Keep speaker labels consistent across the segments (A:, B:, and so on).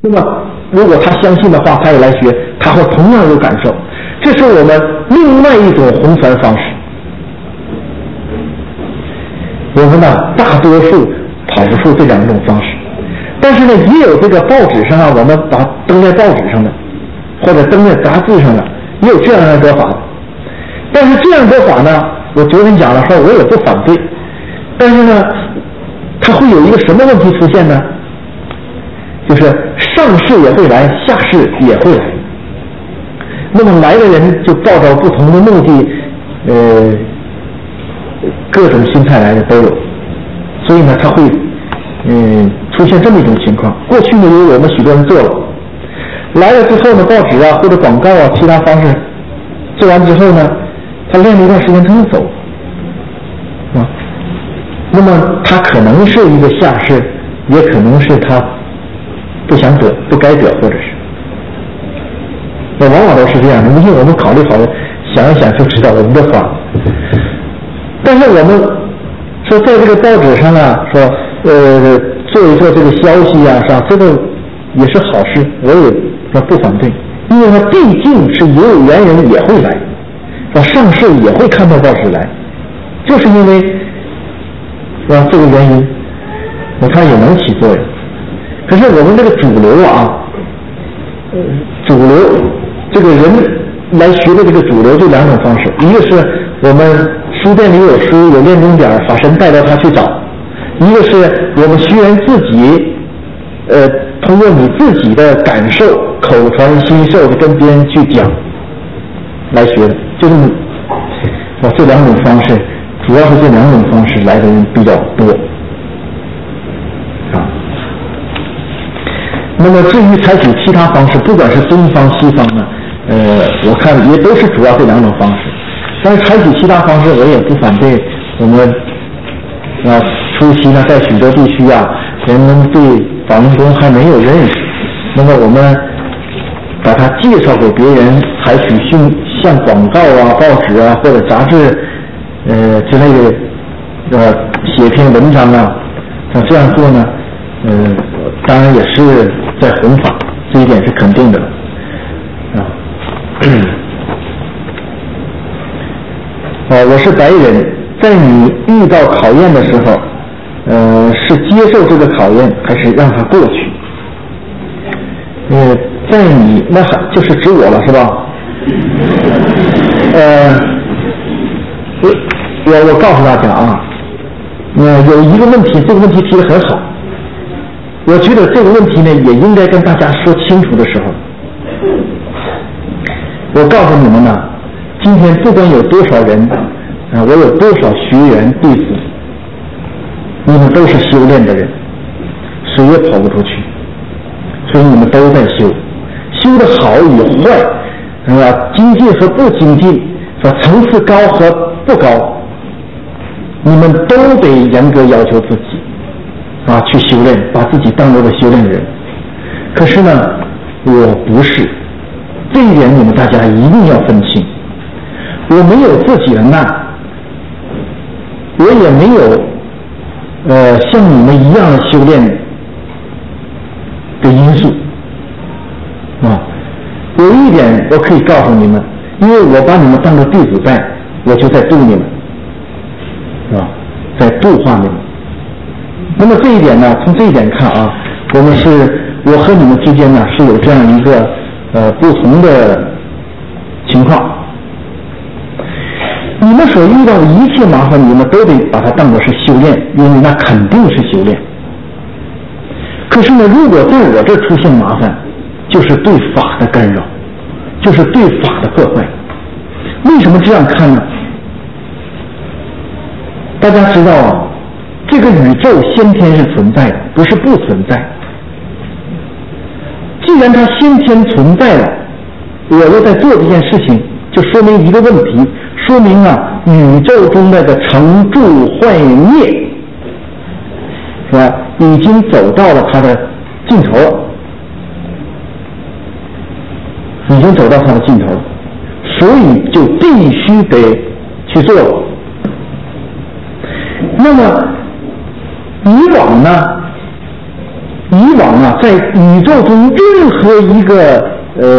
A: 那么如果他相信的话，他也来学，他会同样有感受。这是我们另外一种弘传方式。我们呢，大多数跑不出这两种方式，但是呢，也有这个报纸上啊，我们把它登在报纸上的，或者登在杂志上的，也有这样的说法。但是这样说法呢，我昨天讲了说，我也不反对，但是呢，它会有一个什么问题出现呢？就是上士也会来，下士也会来。那么来的人就抱着不同的目的，各种心态来的都有，所以呢，它会出现这么一种情况。过去呢，有我们许多人做了，来了之后呢，报纸啊或者广告啊其他方式做完之后呢，他练了一段时间他就走啊。那么他可能是一个下士，也可能是他不想得不该得，或者是那往往都是这样的。因为我们考虑好了，想一想就知道我们的话。但是我们说在这个报纸上啊，说做一做这个消息啊，是吧？这个也是好事，我也说不反对，因为它毕竟是有缘人也会来，上士也会看到报纸来，就是因为是吧这个原因，它也能起作用。可是我们这个主流啊，主流这个人来学的这个主流就两种方式，一个是我们书店里有书有练钟点，法身带到他去找；一个是我们学员自己，通过你自己的感受、口传心授的跟别人去讲来学的，就是这两种方式，主要是这两种方式来的人比较多啊。那么至于采取其他方式，不管是东方西方呢，我看也都是主要这两种方式。但是采取其他方式，我也不反对。我们初期呢，在许多地区啊，人们对法轮功还没有认识，那么我们把它介绍给别人，采取像广告啊、报纸啊或者杂志之类的写篇文章啊，像这样做呢，当然也是在弘法，这一点是肯定的啊。我是白人，在你遇到考验的时候，是接受这个考验，还是让它过去？在你那就是指我了，是吧？我告诉大家啊，有一个问题，这个问题提得很好，我觉得这个问题呢，也应该跟大家说清楚的时候，我告诉你们呢。今天不管有多少人我有多少学员弟子，你们都是修炼的人，谁也跑不出去，所以你们都在修，修的好与坏，是吧？精进和不精进，是吧？层次高和不高，你们都得严格要求自己啊，去修炼，把自己当作个修炼的人。可是呢，我不是，这一点你们大家一定要分清。我没有自己的难，我也没有像你们一样的修炼的因素啊。有一点我可以告诉你们，因为我把你们当作弟子拜，我就在度你们，是吧？在度化你们。那么这一点呢，从这一点看啊，我和你们之间呢是有这样一个不同的情况。你们所遇到的一切麻烦，你们都得把它当作是修炼，因为那肯定是修炼。可是呢，如果在我这出现麻烦，就是对法的干扰，就是对法的破坏。为什么这样看呢？大家知道啊，这个宇宙先天是存在的，不是不存在。既然它先天存在了，我又在做这件事情，就说明一个问题，说明啊，宇宙中那个成住坏灭，是吧？已经走到了它的尽头了，已经走到它的尽头了，所以就必须得去做了。那么以往呢， 啊，在宇宙中任何一个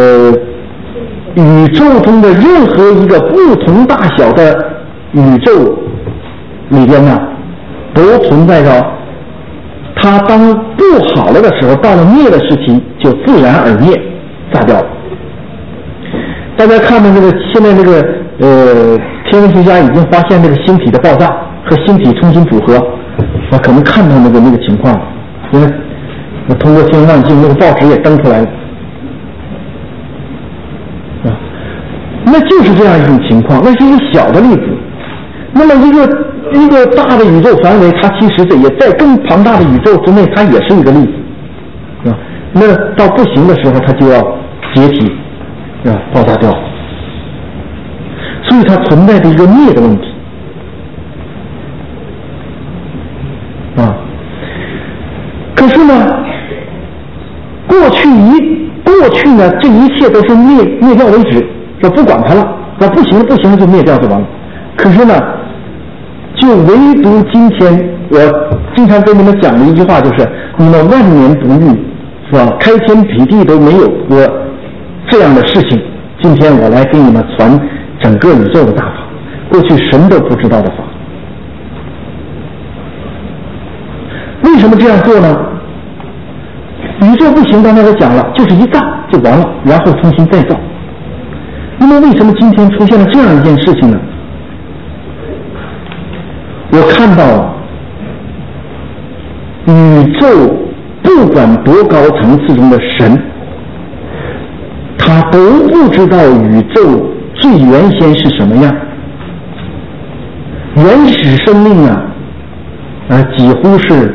A: 宇宙中的任何一个不同大小的宇宙里边呢，都存在着它当不好了的时候，到了灭的时期就自然而灭，炸掉了。大家看到这个现在这个天文学家已经发现这个星体的爆炸和星体重新组合，我可能看到那个情况了，因为我通过天文望镜那个报纸也登出来了，啊，那就是这样一种情况，那是一个小的例子。那么一个大的宇宙范围，它其实也在更庞大的宇宙之内，它也是一个例子，啊，那到不行的时候，它就要解体。爆炸掉，所以它存在着一个灭的问题啊。可是呢，过去呢，这一切都是灭掉为止，说不管它了，那不行了就灭掉就完了。可是呢，就唯独今天，我经常跟你们讲的一句话就是：你们万年不遇，是吧？开天辟地都没有过这样的事情，今天我来给你们传整个宇宙的大法，过去神都不知道的法。为什么这样做呢？宇宙不行，刚才我讲了，就是一炸就完了，然后重新再造。那么为什么今天出现了这样一件事情呢？我看到宇宙不管多高层次中的神，他都不知道宇宙最原先是什么样，原始生命几乎是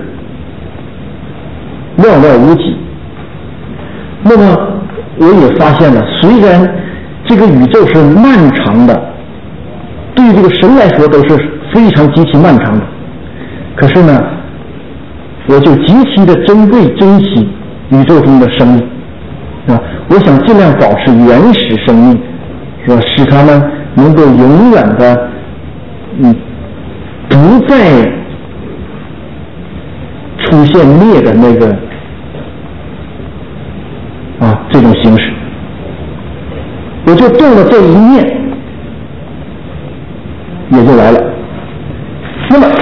A: 寥寥无几。那么我也发现了，虽然这个宇宙是漫长的，对于这个神来说都是非常极其漫长的，可是呢，我就极其的珍贵珍惜宇宙中的生命啊，我想尽量保持原始生命，是吧？使它们能够永远的不再出现灭的那个这种形式。我就动了这一念，也就来了。那么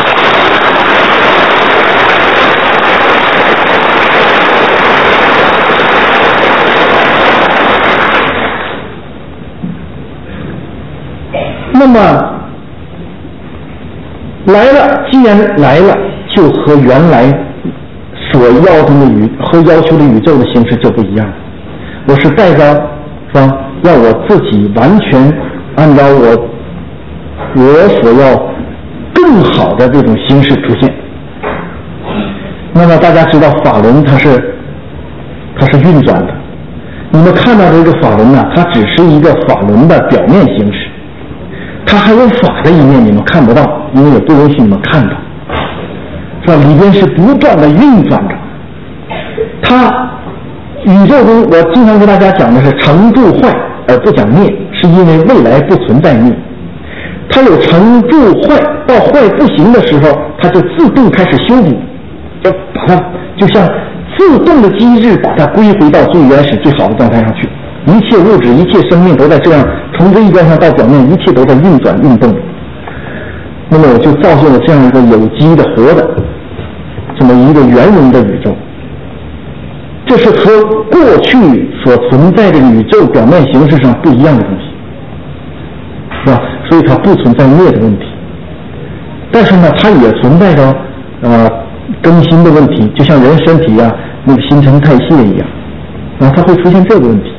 A: 来了，既然来了，就和原来所要求的宇宙的形式就不一样。我是带着让我自己完全按照我所要更好的这种形式出现。那么大家知道法轮它是运转的，你们看到这个法轮它只是一个法轮的表面形式，它还有法的一面你们看不到，因为也不允许你们看到，是吧？里边是不断的运转着。它宇宙中，我经常跟大家讲的是成住坏而不讲灭，是因为未来不存在灭。它有成住坏，到坏不行的时候，它就自动开始修补，就把它就像自动的机制把它归回到最原始最好的状态上去。一切物质一切生命都在这样从这一端上到表面，一切都在运转运动。那么我就造就了这样一个有机的活的这么一个圆融的宇宙。这是和过去所存在的宇宙表面形式上不一样的东西，是吧？所以它不存在灭的问题，但是呢，它也存在着更新的问题，就像人身体那个新陈代谢一样，它会出现这个问题。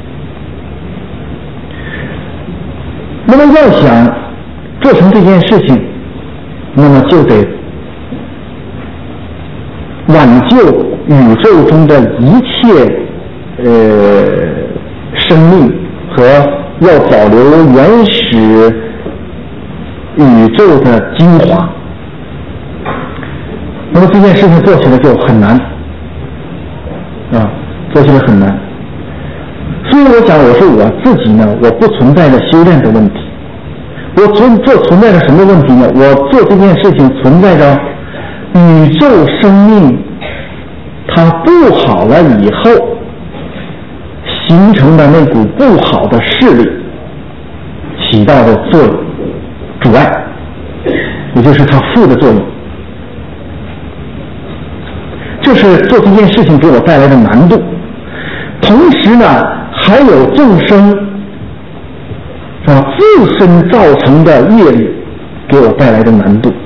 A: 那么要想做成这件事情，那么就得挽救宇宙中的一切生命和要保留原始宇宙的精华。那么这件事情做起来就很难做起来很难。所以我想我自己呢，我不存在着修炼的问题，我存在着什么问题呢？我做这件事情存在着宇宙生命他布好了以后形成的那股不好的势力起到的作用，阻碍，也就是他负的作用，就是做这件事情给我带来的难度。同时呢，还有众生自身造成的业力给我带来的难度。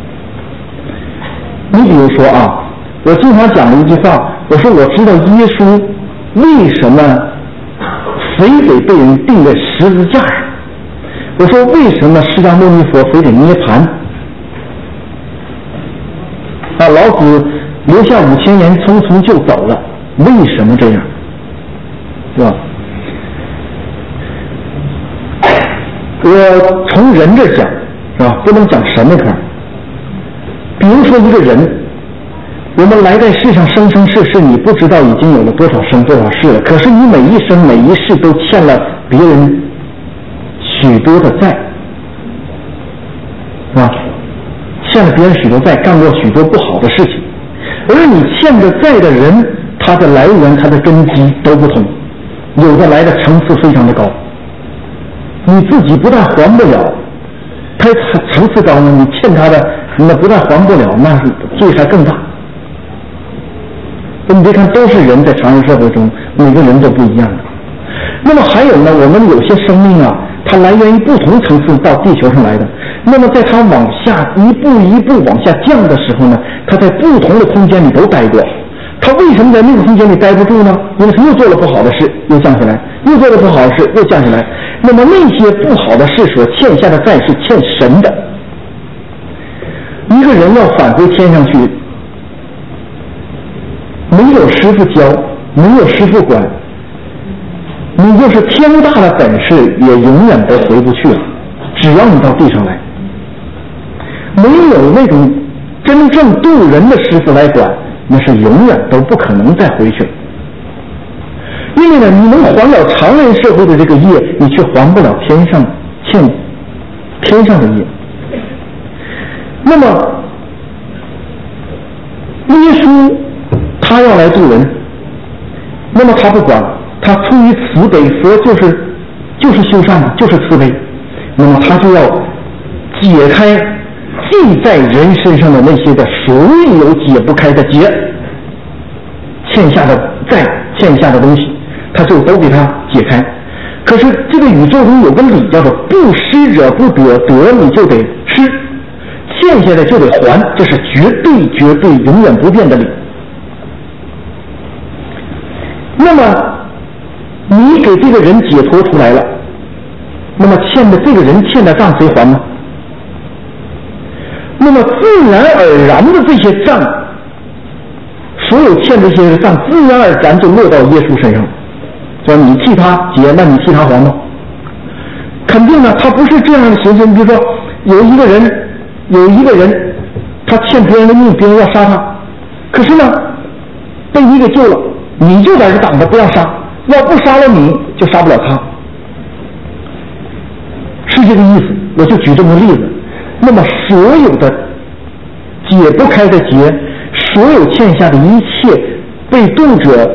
A: 你比如说啊，我经常讲的一句话，我说我知道耶稣为什么非得被人钉在十字架上，我说为什么释迦牟尼佛非得涅槃啊？老子留下5000年匆匆就走了，为什么这样？是吧？我从人这讲，是吧？不能讲神那块。比如说一个人，我们来在世上生生世世，你不知道已经有了多少生多少世了，可是你每一生每一世都欠了别人许多的债，是吧？欠了别人许多债，干过许多不好的事情，而你欠着债的人，他的来源他的根基都不同，有的来的层次非常的高，你自己不但还不了，他层次高呢，你欠他的那不但还不了，那是罪还更大。你别看都是人，在常人社会中每个人都不一样的。那么还有呢，我们有些生命啊，它来源于不同层次到地球上来的，那么在它往下一步一步往下降的时候呢，它在不同的空间里都待过，他为什么在那个空间里待不住呢？因为他又做了不好的事又降下来，又做了不好的事又降下来，那么那些不好的事所欠下的债是欠神的。一个人要返回天上去，没有师傅教，没有师傅管，你就是天大的本事也永远都回不去了，只要你到地上来，没有那种真正渡人的师傅来管，那是永远都不可能再回去。因为呢，你能还了常人社会的这个业，你却还不了天上欠天上的业。那么耶稣他要来渡人，那么他不管，他出于慈悲，佛就是修善的，就是慈悲，那么他就要解开记在人身上的那些的所有解不开的结，欠下的债，欠下的东西，他就都给他解开。可是这个宇宙中有个理叫做不施者不得，得你就得施，欠下来就得还，这是绝对绝对永远不变的理。那么你给这个人解脱出来了，那么欠的这个人欠的账谁还呢？那么自然而然的这些账，所有欠这些账自然而然就落到耶稣身上，说你替他结，那你替他还吗？肯定呢，他不是这样的形式。比如说有一个人他欠别人的命，别人要杀他，可是呢被你给救了，你就在这挡着不要杀，要不杀了你就杀不了他，是这个意思。我就举这么个例子。那么所有的解不开的结，所有欠下的一切被渡者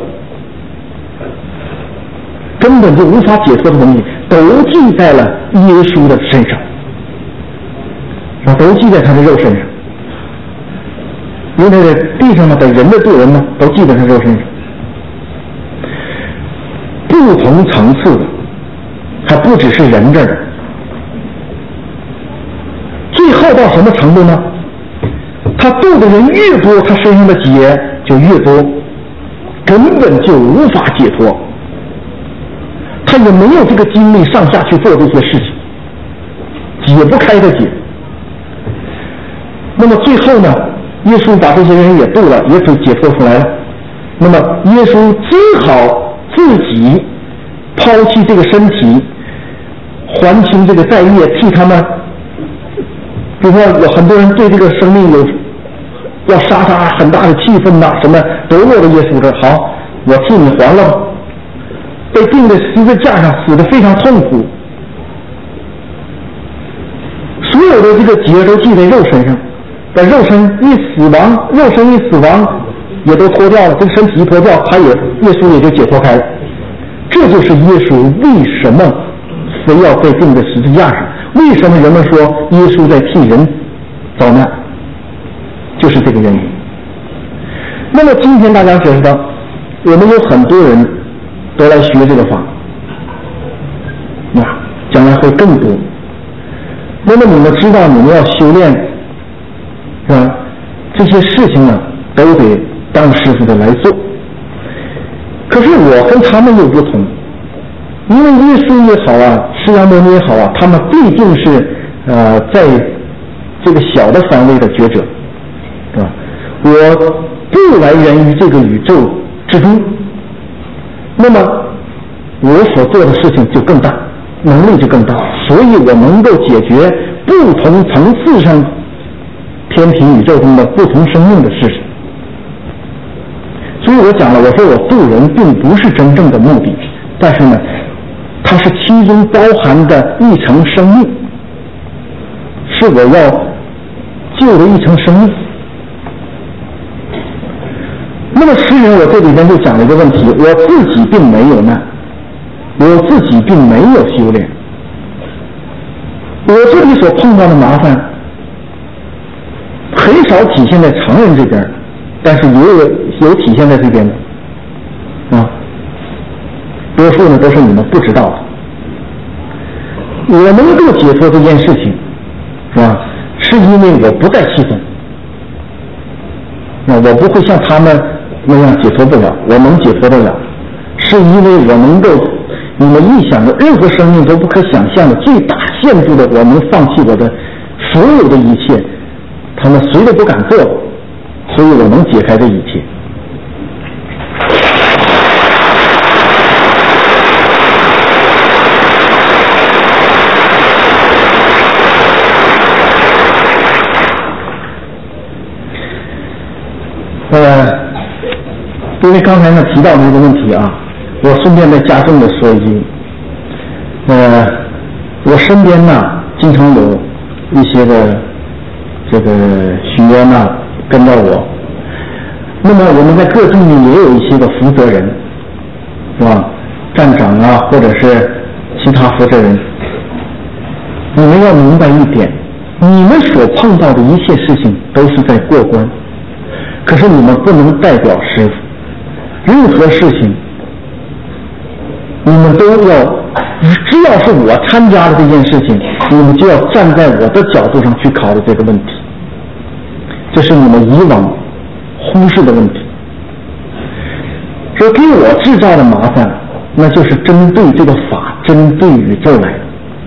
A: 根本就无法解脱的东西，都记在了耶稣的身上，都记在他的肉身上。因为在地上呢，在人的渡人呢，都记在他肉身上。不同层次的，还不只是人这儿的。最后到什么程度呢？他渡的人越多，他身上的结就越多，根本就无法解脱，他也没有这个精力上下去做这些事情，解不开的解。那么最后呢，耶稣把这些人也渡了，也解脱出来了。那么耶稣只好自己抛弃这个身体，还清这个债业，替他们。比如说有很多人对这个生命有要杀他很大的气愤呐，什么都落到耶稣这，好，我替你还了吧。被钉在十字架上，死得非常痛苦，所有的这个结都记在肉身上，在肉身一死亡， 也都脱掉了，这个身体一脱掉，耶稣也就解脱开了。这就是耶稣为什么非要被钉在十字架上，为什么人们说耶稣在替人遭难，就是这个原因。那么今天大家知道，我们有很多人都来学这个法，将来会更多。那么你们知道，你们要修炼，是吧？这些事情呢，都得当师傅的来做。可是我跟他们又不同，因为耶稣也好啊，释迦牟尼也好啊，他们必定是在这个小的范围的觉者，是吧？我不来源于这个宇宙之中，那么我所做的事情就更大，能力就更大，所以我能够解决不同层次上天平宇宙中的不同生命的事情。所以我讲了，我说我渡人并不是真正的目的，但是呢，它是其中包含的一层生命，是我要救的一层生命。那么诗人我这里边就讲了一个问题，我自己并没有难，我自己并没有修炼，我这里所碰到的麻烦很少体现在常人这边，但是也有体现在这边的啊，多数呢都是你们不知道的。我能够解脱这件事情，是吧？是因为我不带气愤，我不会像他们那样解脱不了，我能解脱得了，是因为我能够，你们臆想的任何生命都不可想象的最大限度的，我能放弃我的所有的一切，他们谁都不敢做，所以我能解开这一切。因为刚才呢提到的这个问题啊，我顺便再加重的说一句，我身边呢经常有一些的这个学员呢跟着我，那么我们在各中里也有一些个负责人，是吧？站长啊，或者是其他负责人，你们要明白一点，你们所碰到的一切事情都是在过关，可是你们不能代表师父。任何事情你们都要，只要是我参加了这件事情，你们就要站在我的角度上去考虑这个问题，这是你们以往忽视的问题。说给我制造的麻烦，那就是针对这个法，针对宇宙来的，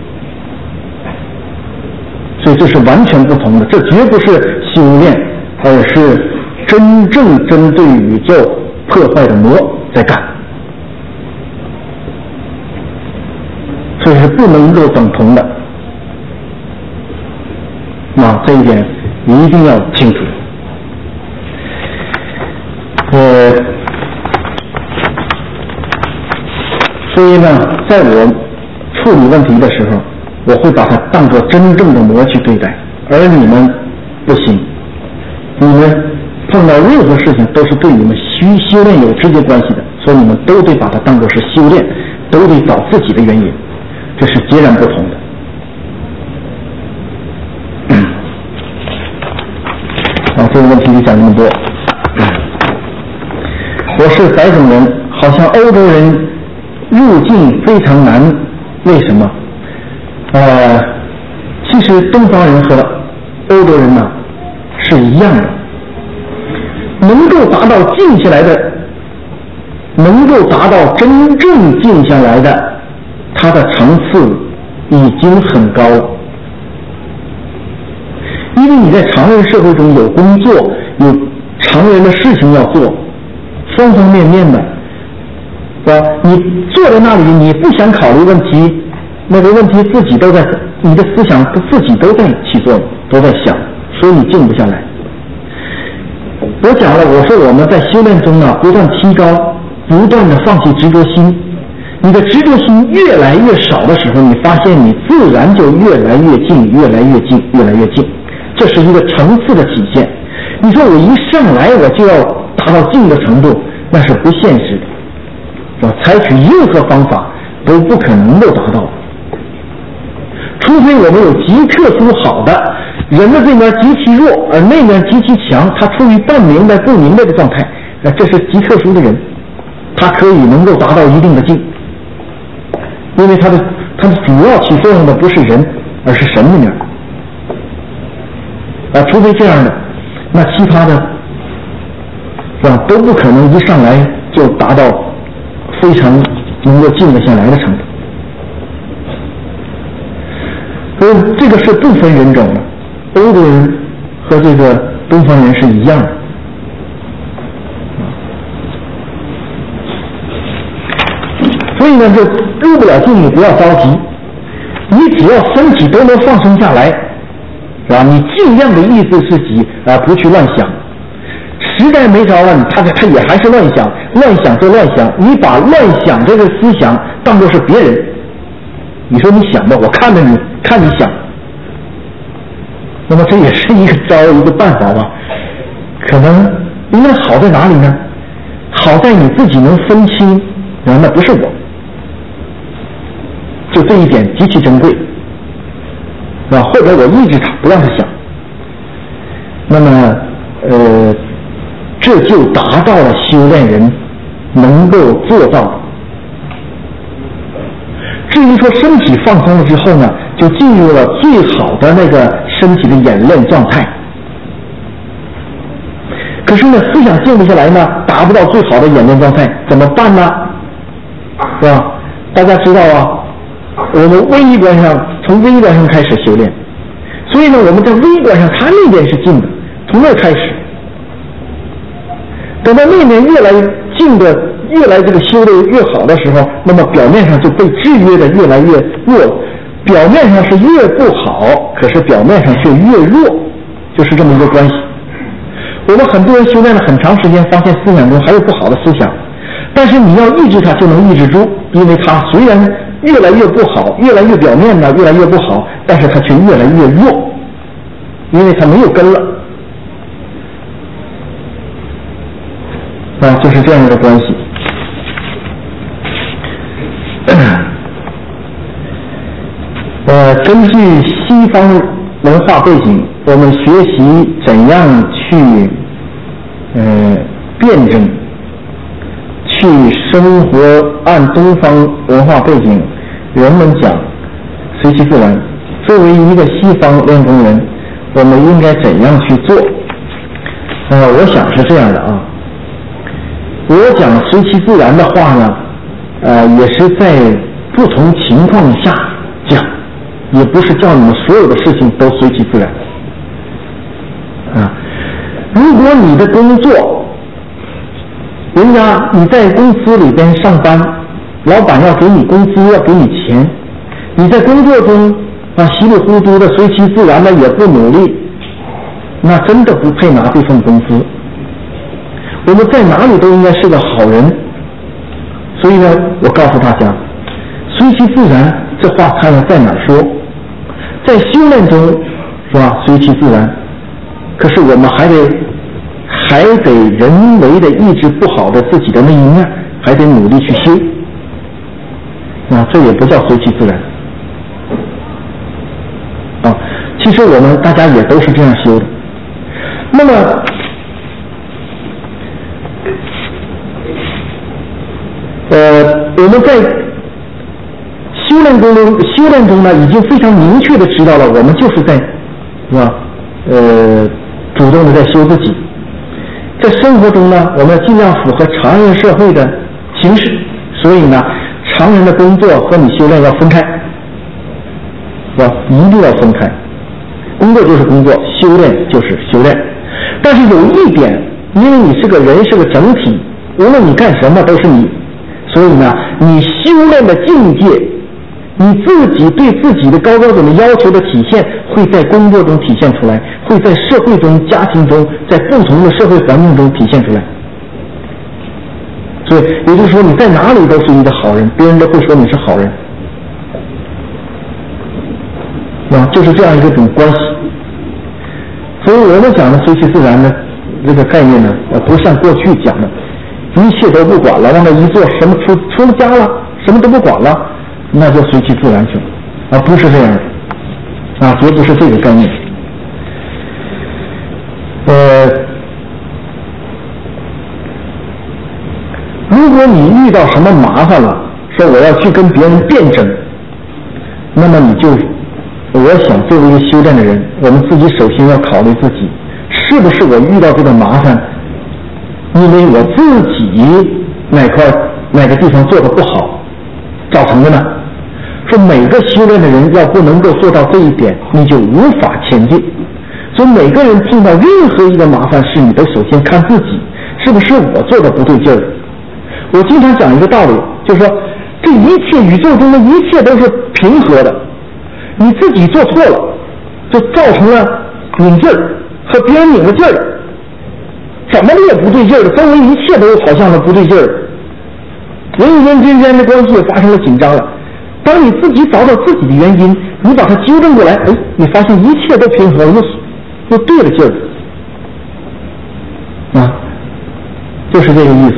A: 所以这是完全不同的，这绝不是修炼，而是真正针对宇宙破坏的魔在干，所以是不能够等同的。这一点你一定要清楚。所以呢，在我处理问题的时候，我会把它当作真正的魔去对待，而你们不行，你们碰到任何事情都是对你们修炼有直接关系的，所以你们都得把它当作是修炼，都得找自己的原因，这是截然不同的。这个问题就讲这么多。我是白种人，好像欧洲人入境非常难，为什么？其实东方人和欧洲人呢是一样的，能够达到静下来的，能够达到真正静下来的，它的层次已经很高了。因为你在常人社会中有工作，有常人的事情要做，方方面面的，是吧？你坐在那里，你不想考虑问题，那个问题自己都在，你的思想自己都在起作用，都在想，所以你静不下来。我讲了，我说我们在修炼中呢，不断提高，不断的放弃执着心。你的执着心越来越少的时候，你发现你自然就越来越静，越来越静，越来越静。这是一个层次的体现。你说我一上来我就要达到静的程度，那是不现实的，是吧？采取任何方法都不可能够达到，除非我们有极特殊好的人的这面极其弱，而那面极其强，他处于半明白不明白的状态，那这是极特殊的人，他可以能够达到一定的静，因为他的主要起作用的不是人，而是神的面。除非这样的，那其他的是吧，都不可能一上来就达到非常能够静得下来的程度。所以这个是不分人种的，欧洲人和这个东方人是一样的。所以呢，就入不了静你不要着急，你只要身体都能放松下来，是吧？你尽量的抑制自己不去乱想，实在没着了，他也还是乱想，乱想就乱想，你把乱想这个思想当作是别人，你说你想吧，我看着你看你想，那么这也是一个招一个办法吧。可能因为好在哪里呢？好在你自己能分清，那不是我，就这一点极其珍贵，是吧？或者我抑制他，不让他想，那么这就达到了修炼人能够做到的。至于说身体放松了之后呢，就进入了最好的那个身体的演练状态。可是呢，思想静不下来呢，达不到最好的演练状态，怎么办呢？是吧？大家知道啊，我们微观上从微观上开始修炼，所以呢，我们在微观上，它那边是静的，从那开始。等到那边越来静的，越来这个修的越好的时候，那么表面上就被制约的越来越弱，表面上是越不好，可是表面上却越弱，就是这么一个关系。我们很多人修炼了很长时间，发现思想中还有不好的思想，但是你要抑制它就能抑制住，因为它虽然越来越不好，越来越表面呢，越来越不好，但是它却越来越弱，因为它没有根了。就是这样一个关系。根据西方文化背景，我们学习怎样去辩证，去生活按东方文化背景，人们讲随其自然。作为一个西方练功人，我们应该怎样去做？我想是这样的啊。我讲随其自然的话呢，也是在不同情况下讲，也不是叫你们所有的事情都随其自然。如果你的工作，人家你在公司里边上班，老板要给你工资，要给你钱，你在工作中稀里糊涂的随其自然的也不努力，那真的不配拿这份工资。我们在哪里都应该是个好人，所以呢，我告诉大家，随其自然这话看了在哪儿说？在修炼中是吧？随其自然，可是我们还得人为的抑制不好的自己的那一面，还得努力去修。这也不叫随其自然。其实我们大家也都是这样修的。那么我们在修炼中呢，已经非常明确的知道了，我们就是在，是吧？主动的在修自己。在生活中呢，我们尽量符合常人社会的形式，所以呢，常人的工作和你修炼要分开，是吧？一定要分开。工作就是工作，修炼就是修炼。但是有一点，因为你是个人，是个整体，无论你干什么都是你。所以呢，你修炼的境界，你自己对自己的高标准的要求的体现，会在工作中体现出来，会在社会中、家庭中，在不同的社会环境中体现出来。所以，也就是说，你在哪里都是一个好人，别人都会说你是好人，就是这样一种关系。所以我们讲的随其自然呢， 这个概念呢，不像过去讲的，一切都不管了，往那一坐，什么出了家了，什么都不管了，那就随其自然去了，啊，不是这样的，啊，绝不是这个概念。如果你遇到什么麻烦了，说我要去跟别人辩证，那么你就，我想作为一个修炼的人，我们自己首先要考虑自己，是不是我遇到这个麻烦，因为我自己哪个地方做的不好造成的呢？说每个修炼的人要不能够做到这一点，你就无法前进。所以每个人碰到任何一个麻烦事，你都首先看自己是不是我做的不对劲儿。我经常讲一个道理，就是说这一切宇宙中的一切都是平和的，你自己做错了，就造成了拧劲儿，和别人拧了劲儿，怎么也不对劲儿的，周围一切都好像是不对劲儿，人与人之间的关系也发生了紧张了。当你自己找到自己的原因，你把它纠正过来，哎，你发现一切都平和了，又对了劲儿，啊，就是这个意思。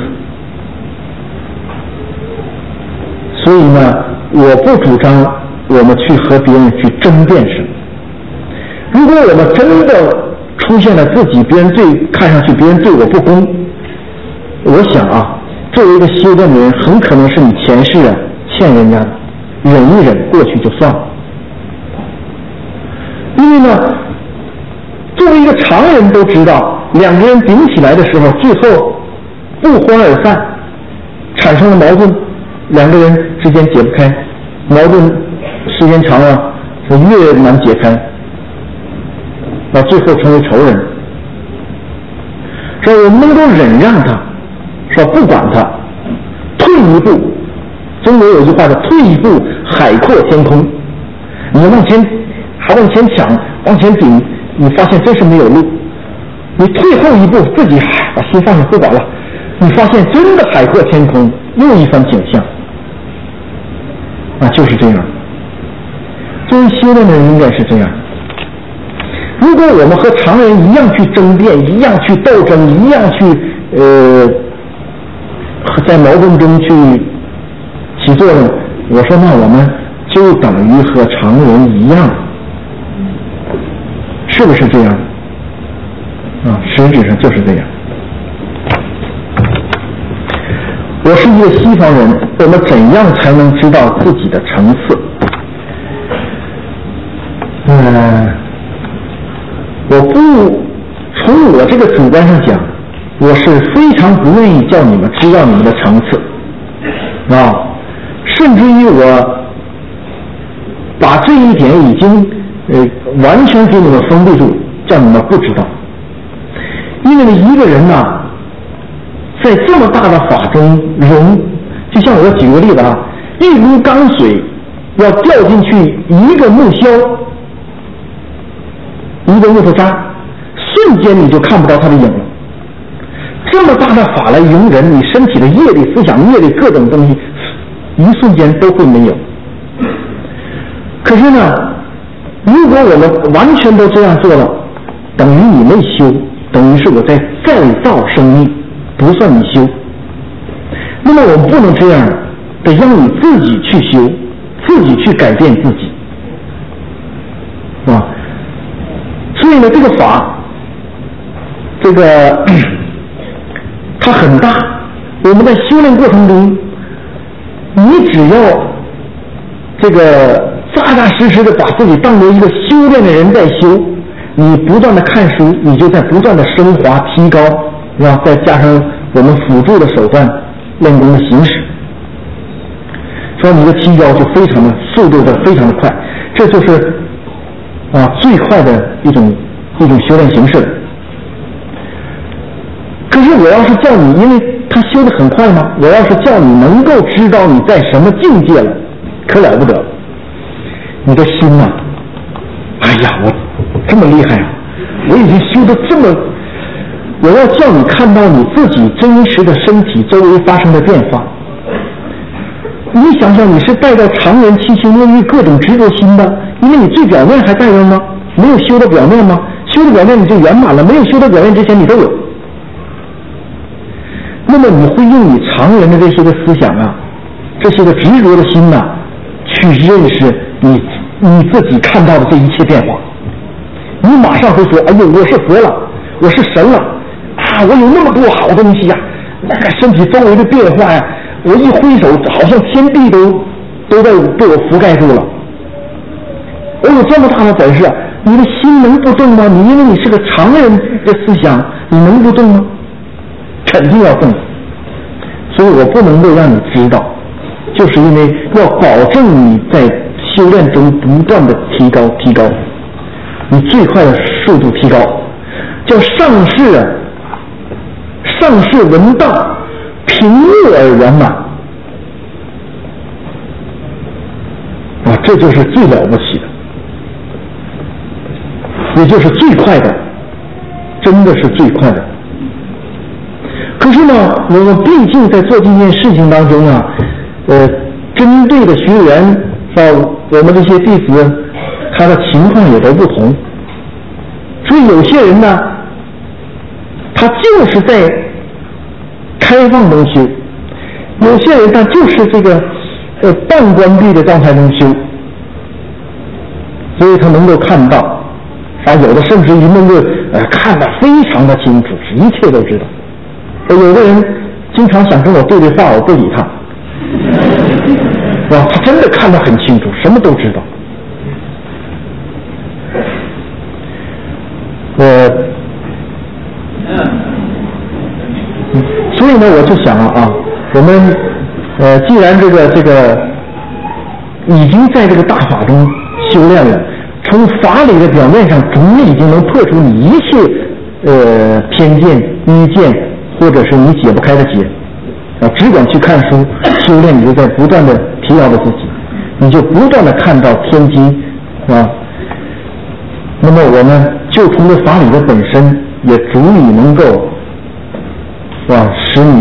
A: 所以呢，我不主张我们去和别人去争辩什么。如果我们真的出现了自己看上去别人对我不公，我想啊，作为一个修炼的人，很可能是你前世欠人家的，忍一忍过去就算了。因为呢，作为一个常人都知道，两个人顶起来的时候，最后不欢而散，产生了矛盾，两个人之间解不开，矛盾时间长了是越难解开，到最后成为仇人。说我们能够忍让他，说不管他，退一步，中国有句话叫退一步海阔天空，你往前抢，往前顶，你发现真是没有路，你退后一步，自己把心放下不管了，你发现真的海阔天空，又一番景象啊，就是这样。作为修炼的人应该是这样。如果我们和常人一样去争辩，一样去斗争，一样去在矛盾中去起作用，我说那我们就等于和常人一样，是不是这样？啊，实质上就是这样。我是一个西方人，我们怎样才能知道自己的层次？从我这个主观上讲，我是非常不愿意叫你们知道你们的层次啊，甚至于我把这一点已经完全给你们封闭住，叫你们不知道。因为一个人呢，在这么大的法中就像我举个例子啊，一如钢水要掉进去一个木销，一个木头渣，瞬间你就看不到它的影了。这么大的法来容忍你身体的业力、思想业力各种东西，一瞬间都会没有。可是呢，如果我们完全都这样做了，等于你没修，等于是我在再造生命，不算你修。那么我们不能这样，得让你自己去修，自己去改变自己，啊。所以呢，这个法，它很大。我们在修炼过程中，你只要扎扎实实的把自己当做一个修炼的人在修，你不断的看书，你就在不断的升华提高，是吧？再加上我们辅助的手段，练功的形式，说你的提高就非常的速度的非常的快，这就是最快的一种修炼形式。可是我要是叫你，因为他修得很快吗？我要是叫你能够知道你在什么境界了，可了不得。你的心呐，哎呀，我这么厉害啊！我已经修得这么，我要叫你看到你自己真实的身体周围发生的变化。你想想，你是带着常人七情六欲各种执着心的，因为你最表面还带着吗？没有修的表面吗？修的表面你就圆满了，没有修的表面之前你都有， 那么你会用你常人的这些个思想啊，这些个执着的心呐，去认识你自己看到的这一切变化。你马上会说，哎呦，我是佛了，我是神了啊，我有那么多好东西呀，那个身体周围的变化呀，我一挥手，好像天地都被我覆盖住了。我有这么大的本事，你的心能不动吗？你因为你是个常人的思想，你能不动吗？肯定要动。所以我不能够让你知道，就是因为要保证你在修炼中不断的提高，你最快的速度提高，叫上士闻道，平悟而圆满啊，这就是最了不起的，也就是最快的，真的是最快的。可是呢，我们毕竟在做这件事情当中啊，针对的学员我们这些弟子，他的情况也都不同，所以有些人呢，他就是在开放中修，有些人他就是这个半关闭的状态中修，所以他能够看到啊，有的甚至于能够看得非常的清楚，一切都知道。有的人经常想跟我对话，我不理他，是吧？他真的看得很清楚，什么都知道。所以呢，我就想啊，我们既然这个已经在这个大法中修炼了，从法理的表面上，总已经能破除你一切偏见、愚见，或者是你解不开的结啊，只管去看书修炼，你就在不断的提高了自己，你就不断的看到天机啊。那么我们就从这法理的本身，也足以能够使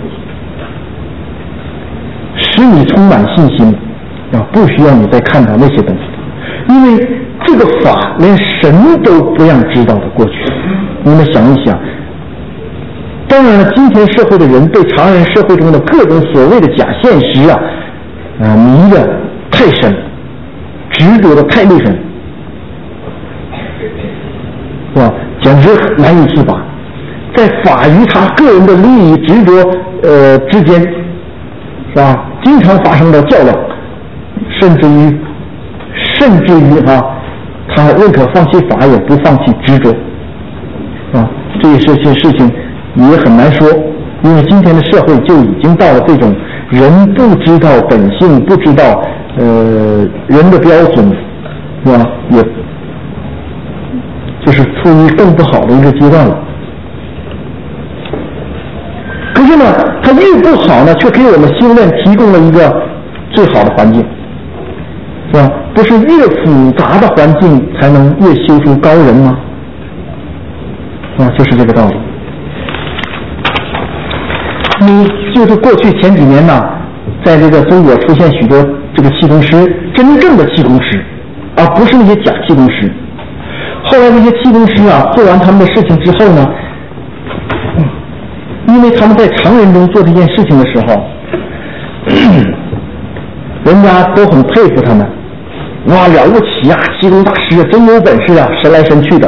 A: 你充满信心啊，不需要你再看到那些东西，因为这个法连神都不让知道的过去。你们想一想，当然了，今天社会的人对常人社会中的各种所谓的假现实迷得太深，执着的太厉害，是吧？简直难以自拔。在法与他个人的利益执着之间，是吧？经常发生的较量，甚至于他认可放弃法，也不放弃执着啊。这些事情也很难说，因为今天的社会就已经到了这种人不知道本性，不知道人的标准，是吧？也就是处于更不好的一个阶段了。可是呢，它越不好呢，却给我们修炼提供了一个最好的环境，是吧？不是越复杂的环境才能越修出高人吗？就是这个道理。就是过去前几年呢，在这个中国出现许多这个气功师，真正的气功师，而不是那些假气功师。后来这些气功师做完他们的事情之后呢，因为他们在常人中做这件事情的时候，人家都很佩服他们，哇，了不起呀，气功大师真有本事啊，神来神去的。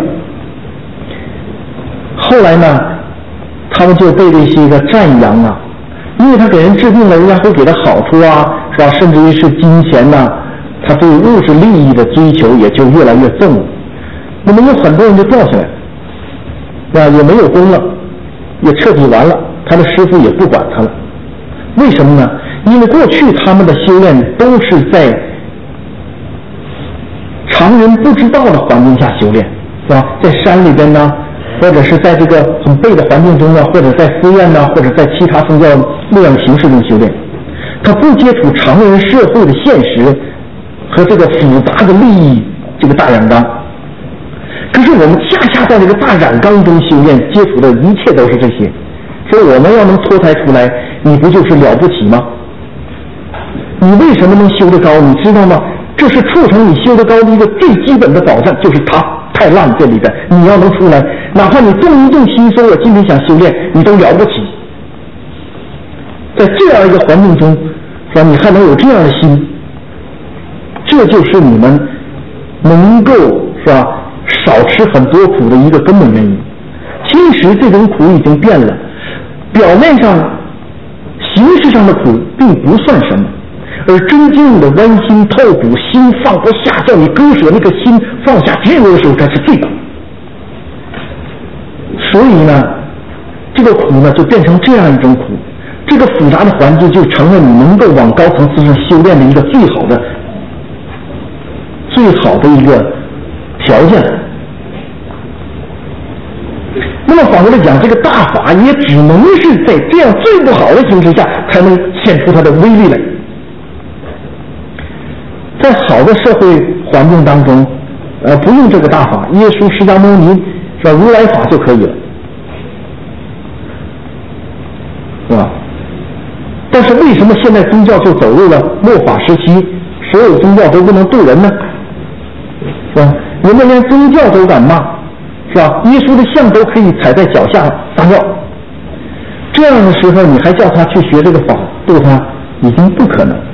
A: 后来呢，他们就被这些个赞扬啊，因为他给人治病了，人家会给他好处啊，是吧？甚至于是金钱呐，他对物质利益的追求也就越来越重了。那么有很多人就掉下来，也没有功了，也彻底完了，他的师父也不管他了。为什么呢？因为过去他们的修炼都是在常人不知道的环境下修炼，是吧？在山里边呢，或者是在这个很背的环境中呢，或者在寺院呢，或者在其他宗教那样形式中修炼。他不接触常人社会的现实和这个复杂的利益这个大染缸。可是我们恰恰在这个大染缸中修炼，接触的一切都是这些，所以我们要能脱胎出来，你不就是了不起吗？你为什么能修得高？你知道吗？这是促成你修得高的一个最基本的保障，就是它太烂这里边，你要能出来，哪怕你动一动心说我今天想修炼，你都了不起， 在这样一个环境中，是吧？你还能有这样的心，这就是你们能够是吧少吃很多苦的一个根本原因。其实这种苦已经变了，表面上、形式上的苦并不算什么，而真正的剜心透骨、心放不下，叫你割舍那个心放下执着的时候，才是最苦。所以呢，这个苦呢就变成这样一种苦，这个复杂的环境就成了你能够往高层次上修炼的一个最好的一个条件。那么反过来讲，这个大法也只能是在这样最不好的形势下才能显出它的威力来。在好的社会环境当中，不用这个大法，耶稣、释迦牟尼是吧，如来法就可以了，是吧？但是为什么现在宗教就走入了末法时期，所有宗教都不能渡人呢？是吧？人们连宗教都敢骂，是吧？耶稣的像都可以踩在脚下撒尿，这样的时候你还叫他去学这个法度他，已经不可能。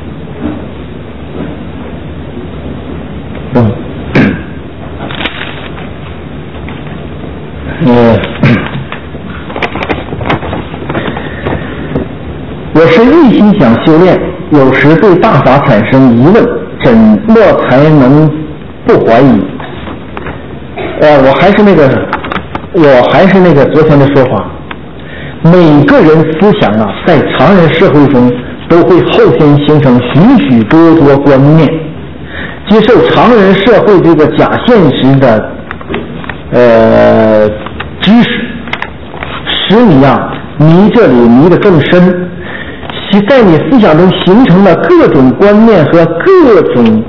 A: 我是一心想修炼，有时对大法产生疑问，怎么才能不怀疑？我还是那个昨天的说法，每个人思想啊，在常人社会中都会后天形成许许多多观念，接受常人社会这个假现实的知识，使你啊迷这里迷得更深，在你思想中形成了各种观念和各种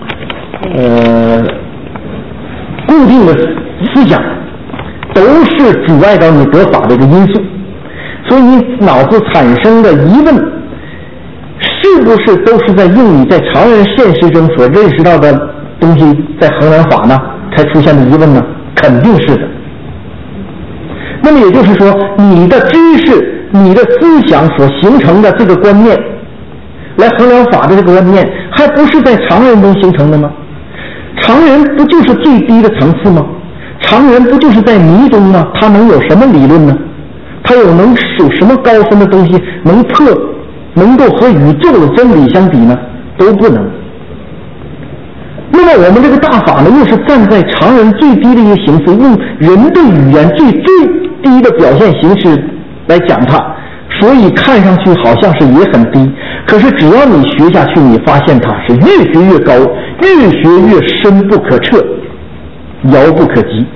A: 固定的思想，都是阻碍到你得法的一个因素。所以你脑子产生的疑问，是不是都是在用你在常人现实中所认识到的东西在衡量法呢？才出现的疑问呢？肯定是的。那么也就是说，你的知识、你的思想所形成的这个观念，来衡量法的这个观念，还不是在常人中形成的吗？常人不就是最低的层次吗？常人不就是在迷中吗？他能有什么理论呢？他有什么高深的东西能够和宇宙的真理相比呢？都不能。那么我们这个大法呢，又是站在常人最低的一个形式，用人的语言最低的表现形式来讲它，所以看上去好像是也很低，可是只要你学下去，你发现它是越学越高，越学越深不可测，遥不可及。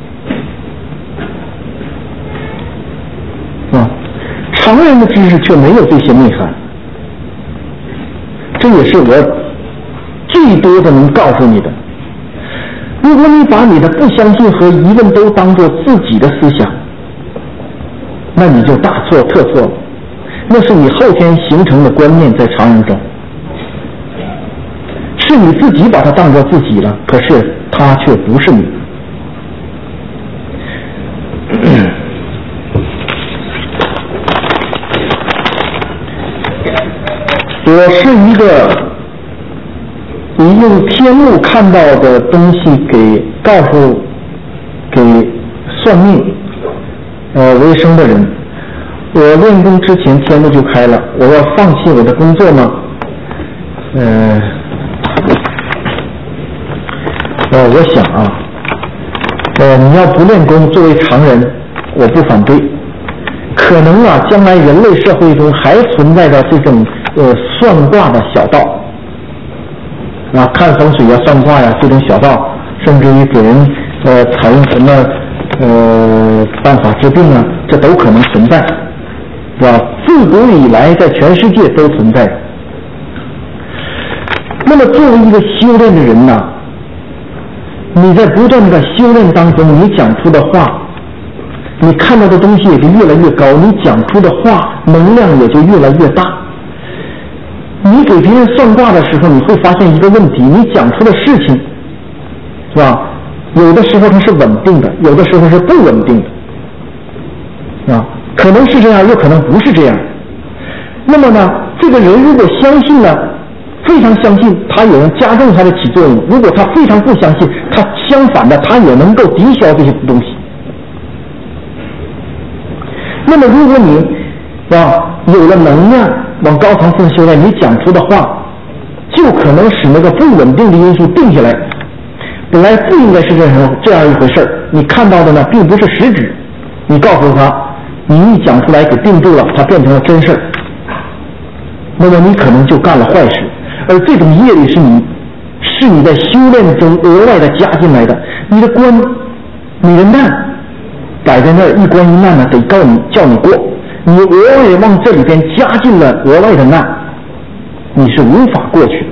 A: 常人的知识却没有这些内涵，这也是我最多的能告诉你的。如果你把你的不相信和疑问都当作自己的思想，那你就大错特错了。那是你后天形成的观念，在常人中是你自己把它当作自己了，可是它却不是你。我是一个你用天目看到的东西给算命为生的人。我练功之前天目就开了，我要放弃我的工作吗？我想啊，你要不练功，作为常人，我不反对。可能啊，将来人类社会中还存在着这种算卦的小道啊，看风水啊、算卦呀这种小道，甚至于给人采用什么办法治病啊，这都可能存在，是吧？自古以来，在全世界都存在。那么，作为一个修炼的人呢，你在不断的修炼当中，你讲出的话，你看到的东西也就越来越高，你讲出的话能量也就越来越大。你给别人算卦的时候，你会发现一个问题，你讲出的事情，是吧？有的时候它是稳定的，有的时候是不稳定的，啊，可能是这样，又可能不是这样。 那么呢，这个人如果相信呢，非常相信，他也能加重他的起作用；如果他非常不相信，他相反的，他也能够抵消这些东西。那么如果你有了能量往高层次修炼，你讲出的话就可能使那个不稳定的因素定下来，本来不应该是这样一回事儿，你看到的呢并不是实质，你告诉他，你一讲出来给定住了，它变成了真事儿，那么你可能就干了坏事，而这种业力是你在修炼中额外的加进来的，你的关，你的难摆在那儿，一关一难呢得叫你过，你额外往这里边加进了额外的难，你是无法过去的。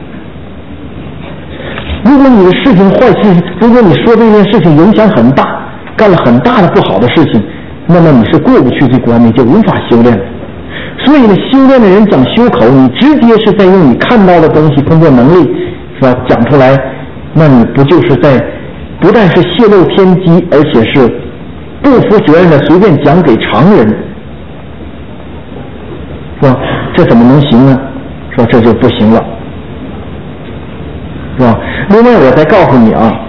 A: 如果你的事情坏事，如果你说这件事情影响很大，干了很大的不好的事情，那么你是过不去这关，你就无法修炼了。所以呢，修炼的人讲修口，你直接是在用你看到的东西，通过能力是吧讲出来，那你不就是在不但是泄露天机，而且是不负责任的随便讲给常人，是吧？这怎么能行呢？是吧？这就不行了，是吧？另外我再告诉你啊，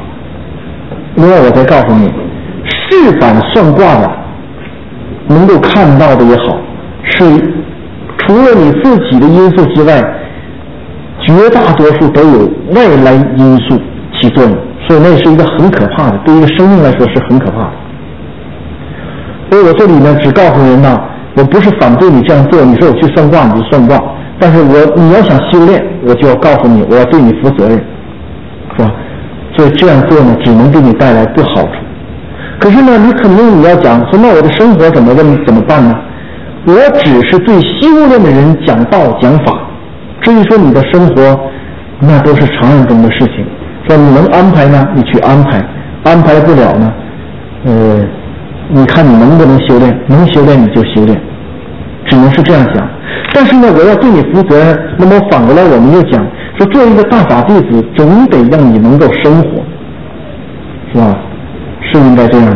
A: 试反算卦的能够看到的也好，是除了你自己的因素之外，绝大多数都有外来因素起作用，所以那是一个很可怕的，对一个生命来说是很可怕的。所以我这里呢只告诉人呢，我不是反对你这样做，你说我去算卦你就算卦，但是你要想修炼，我就要告诉你，我要对你负责任，是吧？所以这样做呢只能给你带来不好处。可是呢你肯定你要讲说，那我的生活怎么办呢？我只是对修炼的人讲道讲法，至于说你的生活那都是常人中的事情，说你能安排呢你去安排，安排不了呢你看你能不能修炼，能修炼你就修炼，只能是这样想。但是呢我要对你负责任，那么反过来我们又讲说，做一个大法弟子总得让你能够生活，是吧？是应该这样的。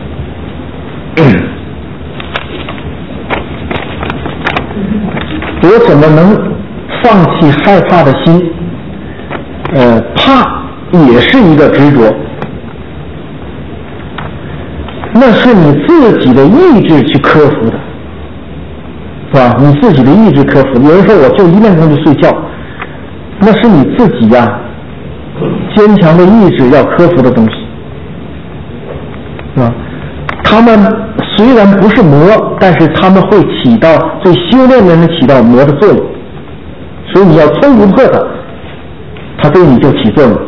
A: 我怎么能放弃害怕的心？怕也是一个执着，那是你自己的意志去克服的，是吧？你自己的意志克服。有人说我就1点钟就睡觉，那是你自己呀坚强的意志要克服的东西，是吧？他们虽然不是魔，但是他们会起到对修炼的人起到魔的作用，所以你要冲不破它，它对你就起作用。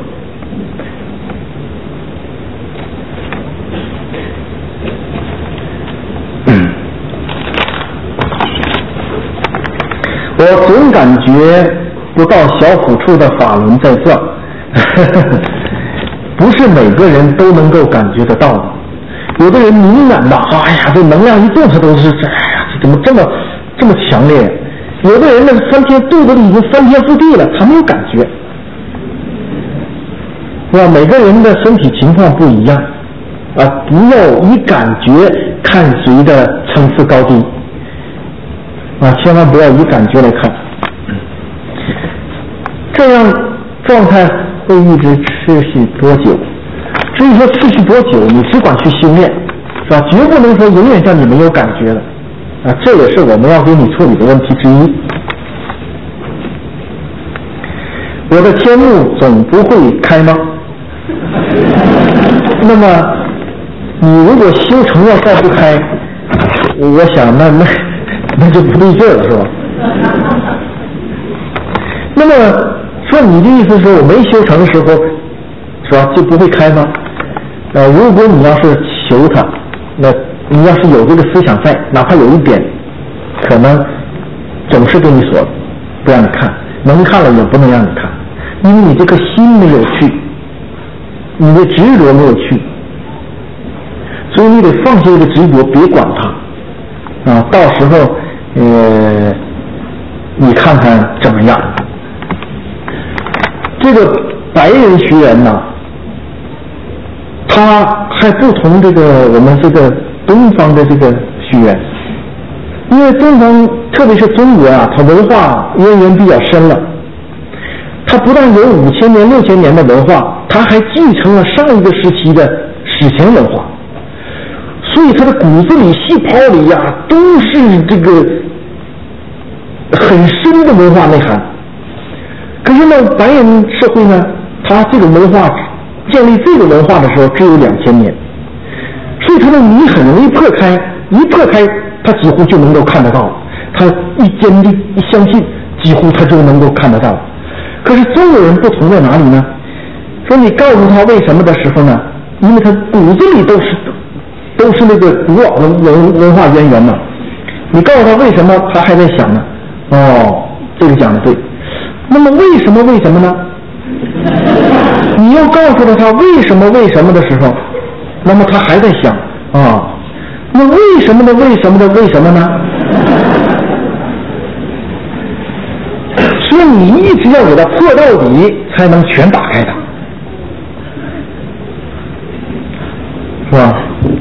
A: 我总感觉不到小苦处的法轮在转，不是每个人都能够感觉得到的。有的人敏感的，哎呀，这能量一动他都是，哎呀，怎么这么强烈？有的人呢肚子里已经翻天覆地了，他没有感觉，是吧？每个人的身体情况不一样啊，不要以感觉看谁的层次高低啊，千万不要以感觉来看，这样状态会一直持续多久？至于说持续多久，你只管去修炼，是吧？绝不能说永远让你没有感觉的啊，这也是我们要给你处理的问题之一。我的天目总不会开吗？那么你如果修成要再不开，我想那就不对劲了，是吧？那么说你的意思是我没修成的时候，是吧，就不会开吗？如果你要是求他，那你要是有这个思想在，哪怕有一点，可能总是给你锁，不让你看，能看了也不能让你看，因为你这颗心没有去，你的执着没有去，所以你得放下这个执着，别管它啊。到时候你看看怎么样。这个白人学员呢，他还不同这个我们这个东方的这个学员， 因为东方，特别是中国啊，它文化渊源比较深了。它不但有5000年、6000年的文化，它还继承了上一个时期的史前文化，所以它的骨子里、细胞里呀，都是这个很深的文化内涵。可是呢，白人社会呢，它这个文化建立这个文化的时候只有2000年，所以它的谜很容易破开，一破开，它几乎就能够看得到。它一坚定、一相信，几乎它就能够看得到。可是中国人不同在哪里呢？说你告诉他为什么的时候呢，因为他骨子里都是那个古老的文化渊源嘛。你告诉他为什么，他还在想呢。哦，这个讲的对。那么为什么呢？你又告诉了他为什么的时候，那么他还在想啊，那为什么呢？所以你一直要给它破到底，才能全打开它，是吧？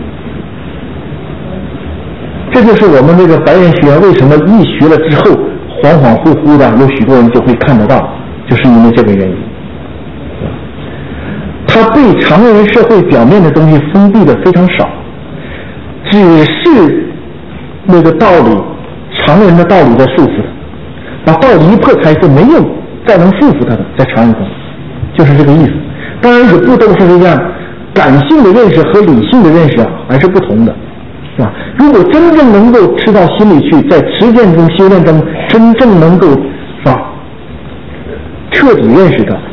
A: 这就是我们这个白人学员为什么一学了之后恍恍惚惚的，有许多人就会看得到，就是因为这个原因。他对常人社会表面的东西封闭的非常少，只是那个道理，常人的道理在束缚他。把道理一破开，就没有再能束缚他的，在常人中，就是这个意思。当然，也不都是这样，感性的认识和理性的认识还是不同的，是吧？如果真正能够吃到心里去，在实践中、修炼中，真正能够是吧，彻底认识的，